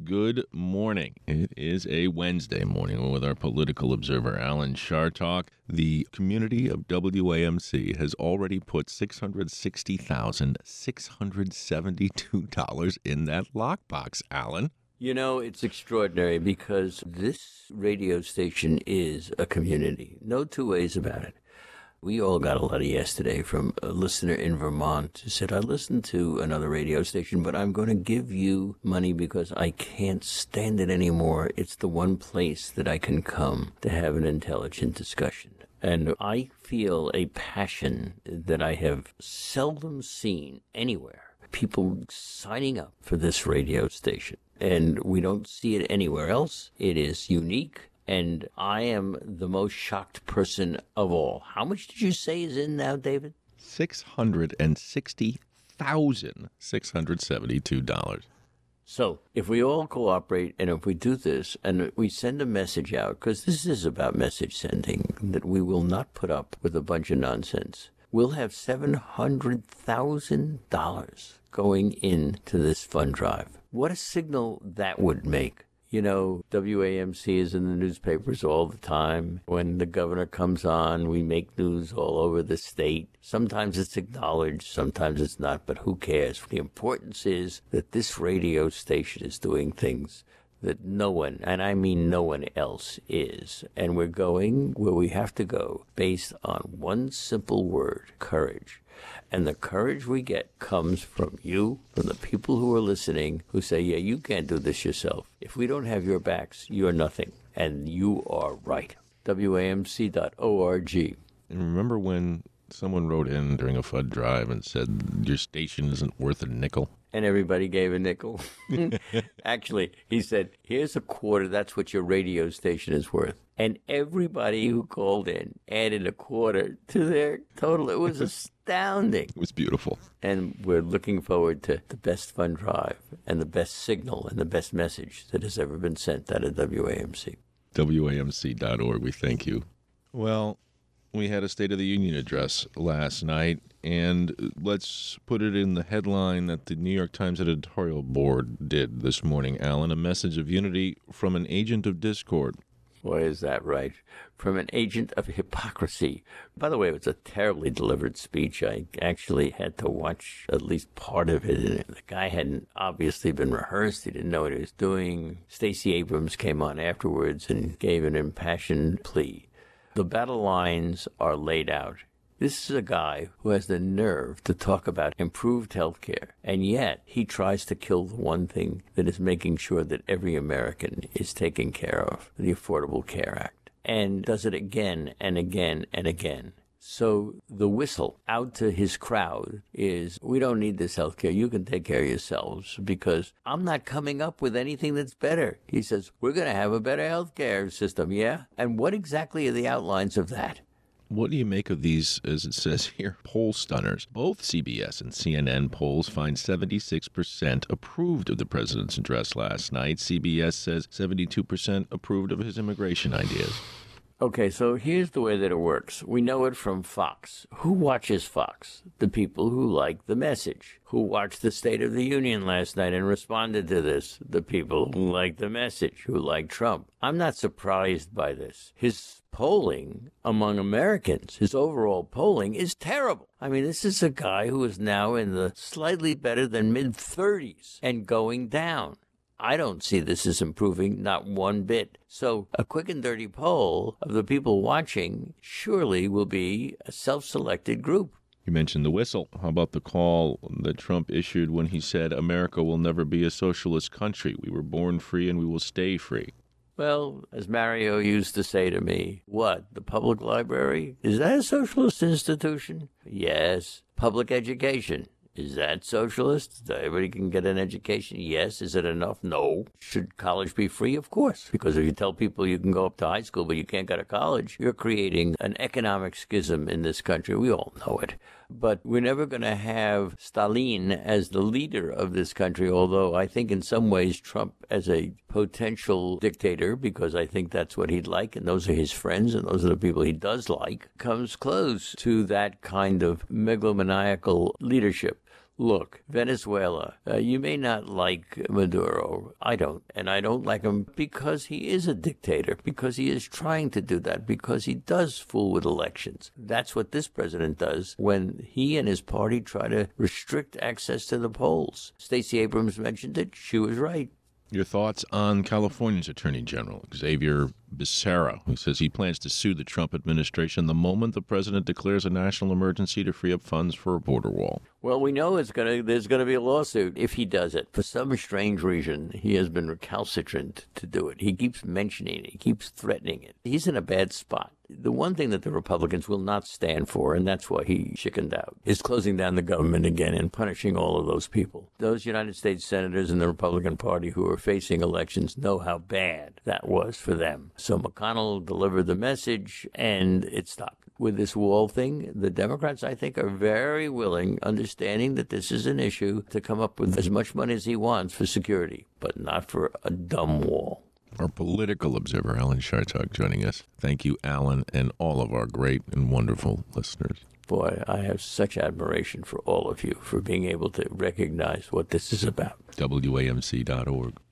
Good morning. It is a Wednesday morning with our political observer, Alan Chartock. The community of WAMC has already put $660,672 in that lockbox, Alan. You know, it's extraordinary because this radio station is a community. No two ways about it. We all got a letter yesterday from a listener in Vermont who said, I listened to another radio station, but I'm going to give you money because I can't stand it anymore. It's the one place that I can come to have an intelligent discussion. And I feel a passion that I have seldom seen anywhere. People signing up for this radio station. And we don't see it anywhere else. It is unique. And I am the most shocked person of all. How much did you say is in now, David? $660,672. So if we all cooperate and if we do this and we send a message out, because this is about message sending, that we will not put up with a bunch of nonsense, we'll have $700,000 going into this fund drive. What a signal that would make. You know, WAMC is in the newspapers all the time. When the governor comes on, we make news all over the state. Sometimes it's acknowledged, sometimes it's not, but who cares? The importance is that this radio station is doing things that no one, and I mean no one else, is. And we're going where we have to go based on one simple word, courage. And the courage we get comes from you, from the people who are listening, who say, yeah, you can't do this yourself. If we don't have your backs, you're nothing. And you are right. WAMC.org. And remember when someone wrote in during a FUD drive and said your station isn't worth a nickel? And everybody gave a nickel. Actually, he said, here's a quarter. That's what your radio station is worth. And everybody who called in added a quarter to their total. It was astounding. It was beautiful. And we're looking forward to the best fund drive and the best signal and the best message that has ever been sent out of WAMC. WAMC.org. We thank you. Well, we had a State of the Union address last night, and let's put it in the headline that the New York Times editorial board did this morning, Alan, a message of unity from an agent of discord. Boy, is that right. From an agent of hypocrisy. By the way, it was a terribly delivered speech. I actually had to watch at least part of it. The guy hadn't obviously been rehearsed. He didn't know what he was doing. Stacey Abrams came on afterwards and gave an impassioned plea. The battle lines are laid out. This is a guy who has the nerve to talk about improved health care, and yet he tries to kill the one thing that is making sure that every American is taken care of, the Affordable Care Act, and does it again and again and again. So the whistle out to his crowd is, we don't need this health care. You can take care of yourselves because I'm not coming up with anything that's better. He says, we're going to have a better health care system, yeah? And what exactly are the outlines of that? What do you make of these, as it says here, poll stunners? Both CBS and CNN polls find 76% approved of the president's address last night. CBS says 72% approved of his immigration ideas. Okay, so here's the way that it works. We know it from Fox. Who watches Fox? The people who like the message. Who watched the State of the Union last night and responded to this? The people who like the message, who like Trump. I'm not surprised by this. His polling among Americans, his overall polling, is terrible. I mean, this is a guy who is now in the slightly better than mid-30s and going down. I don't see this as improving, not one bit. So a quick and dirty poll of the people watching surely will be a self-selected group. You mentioned the whistle. How about the call that Trump issued when he said, America will never be a socialist country. We were born free and we will stay free. Well, as Mario used to say to me, what, the public library? Is that a socialist institution? Yes. Public education. Is that socialist? Everybody can get an education? Yes. Is it enough? No. Should college be free? Of course. Because if you tell people you can go up to high school but you can't go to college, you're creating an economic schism in this country. We all know it. But we're never going to have Stalin as the leader of this country, although I think in some ways Trump as a potential dictator, because I think that's what he'd like, and those are his friends, and those are the people he does like, comes close to that kind of megalomaniacal leadership. Look, Venezuela, you may not like Maduro. I don't. And I don't like him because he is a dictator, because he is trying to do that, because he does fool with elections. That's what this president does when he and his party try to restrict access to the polls. Stacey Abrams mentioned it. She was right. Your thoughts on California's Attorney General, Xavier Becerra, who says he plans to sue the Trump administration the moment the president declares a national emergency to free up funds for a border wall? Well, we know there's going to be a lawsuit if he does it. For some strange reason, he has been recalcitrant to do it. He keeps mentioning it. He keeps threatening it. He's in a bad spot. The one thing that the Republicans will not stand for, and that's why he chickened out, is closing down the government again and punishing all of those people. Those United States senators in the Republican Party who are facing elections know how bad that was for them. So McConnell delivered the message, and it stopped. With this wall thing, the Democrats, I think, are very willing, understanding that this is an issue, to come up with as much money as he wants for security, but not for a dumb wall. Our political observer, Alan Chartock, joining us. Thank you, Alan, and all of our great and wonderful listeners. Boy, I have such admiration for all of you for being able to recognize what this is about. WAMC.org.